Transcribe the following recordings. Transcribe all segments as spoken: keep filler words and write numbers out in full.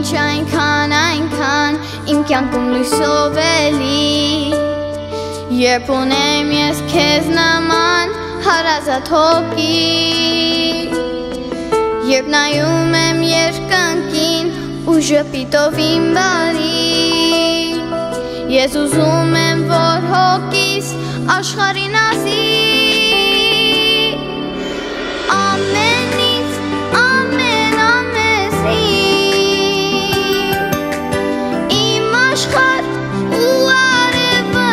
ինչ այնքան այնքան իմ կյանքում լույսով էլի երբ ունեմ ես քեզ նման հարազատ հոգի երբ նայում եմ երկնքին ու ժպիտով իմ բարի ես ուզում եմ որ հոգիս աշխարհին ասի ամենից ամեն ամեզին իմ աշխարհ ու արևը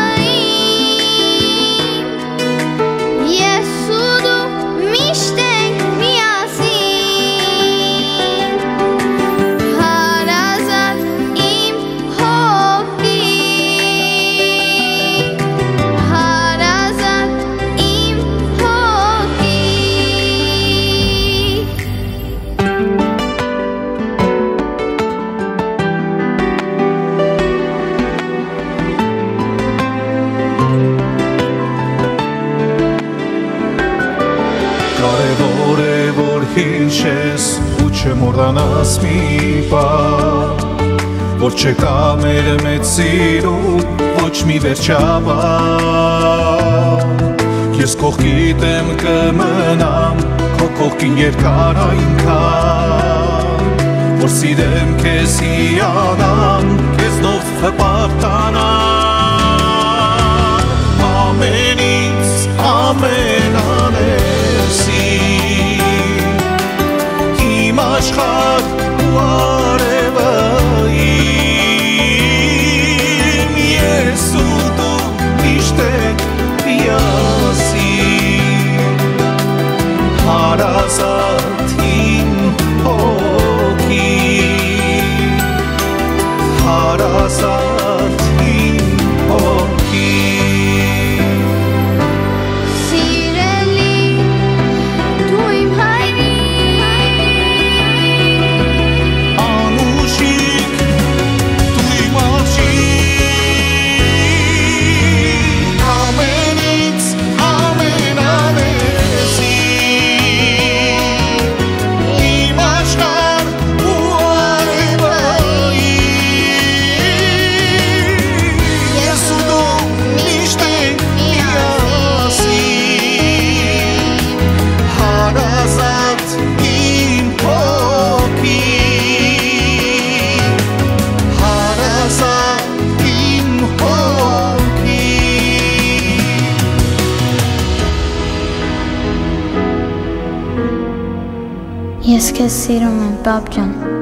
իմ ես ու դու միշտ ենք միասին հարազատ իմ հոգի հարազատ իմ հոգի Կարևոր է որ հիշես ու չմոռանաս մի բան որ չկա մեր մեծ սիրուն ոչ մի վերջաբան ես կողքիդ եմ կմնամ քո կողքին երկար այնքան որ սիրեմ քեզ հիանամ քեզնով հպարտանամ ամենից ամենաներսին իմ աշխարհ ու արևը իմ ես ու դու միշտ ենք միասին հարազատ իմ հոգի հարազատ իմ հոգի Սիրելի դու իմ հայրիկ Անուշիկ դու իմ աղջիկ ամենից ամենավեզին իմ աշխարհ ու արևը իմ ես ու դու միշտ ենք միասին հարազատ իմ հոգի հարազատ իմ հոգի Ես քեզ սիրում եմ, պապ ջան